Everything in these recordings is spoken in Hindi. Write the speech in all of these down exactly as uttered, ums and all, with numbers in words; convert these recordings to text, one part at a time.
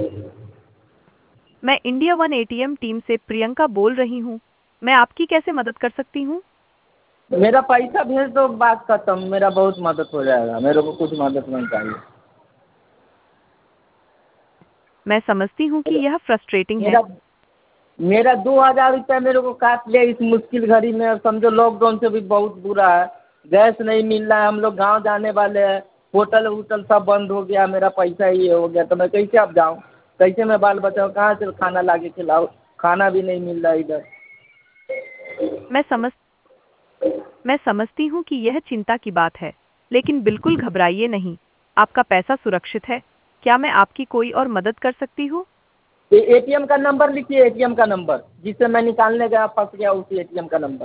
मैं इंडिया वन एटीएम टीम से प्रियंका बोल रही हूँ। मैं आपकी कैसे मदद कर सकती हूँ? मेरा पैसा भेज दो, बात खत्म। मेरा बहुत मदद हो जाएगा, मेरे को कुछ मदद नहीं चाहिए। मैं समझती हूँ कि यह फ्रस्ट्रेटिंग है। मेरा मेरा दो हज़ार रुपया मेरे को काट लिया इस मुश्किल घड़ी में। अब समझो लॉकडाउन से भी बहुत बुरा है, गैस नहीं मिल रहा है, हम लोग गाँव जाने वाले हैं, होटल वोटल सब बंद हो गया, मेरा पैसा ये हो गया, तो मैं कैसे अब जाऊँ? कैसे मैं बाल बचाऊँ? कहाँ से खाना ला के खिलाऊँ? खाना भी नहीं मिल रहा इधर। मैं समझ मैं समझती हूँ कि यह चिंता की बात है, लेकिन बिल्कुल घबराइए नहीं। आपका पैसा सुरक्षित है। क्या मैं आपकी कोई और मदद कर सकती हूँ? ए एटीएम का नंबर लिखिए, एटीएम का नंबर जिससे मैं निकालने गया फंस गया, उसी एटीएम का नंबर।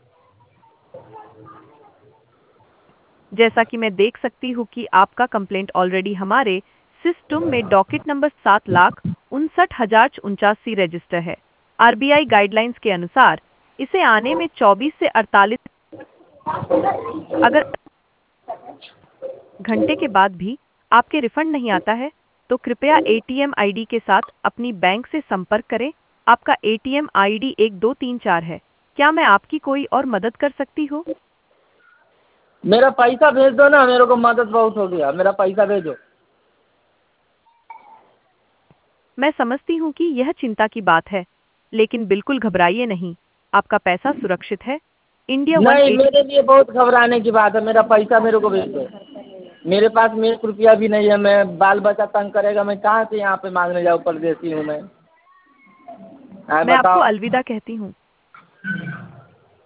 जैसा कि मैं देख सकती हूँ कि आपका कंप्लेंट ऑलरेडी हमारे सिस्टम में डॉकेट नंबर सात लाख उनसठ हजार उनचासी रजिस्टर है। आरबीआई गाइडलाइंस के अनुसार इसे आने में चौबीस से अड़तालीस अगर घंटे के बाद भी आपके रिफंड नहीं आता है, तो कृपया एटीएम आईडी के साथ अपनी बैंक से संपर्क करें। आपका एटीएम आईडी एक दो तीन चार है। क्या मैं आपकी कोई और मदद कर सकती हूँ? मेरा पैसा भेज दो ना, मेरे को मदद बहुत हो गया, मेरा पैसा भेजो। मैं समझती हूँ कि यह चिंता की बात है, लेकिन बिल्कुल घबराइए नहीं। आपका पैसा सुरक्षित है। इंडिया वन नहीं, एटी मेरे लिए बहुत घबराने की बात है, मेरा पैसा मेरे को भेज दो। मेरे पास में एक रुपया भी नहीं है, मैं बाल बच्चा तंग करेगा, मैं कहाँ से यहाँ पे मांगने जाऊँ? परदेसी हूँ मैं। हाँ मैं आपको बताओ। अलविदा कहती हूँ।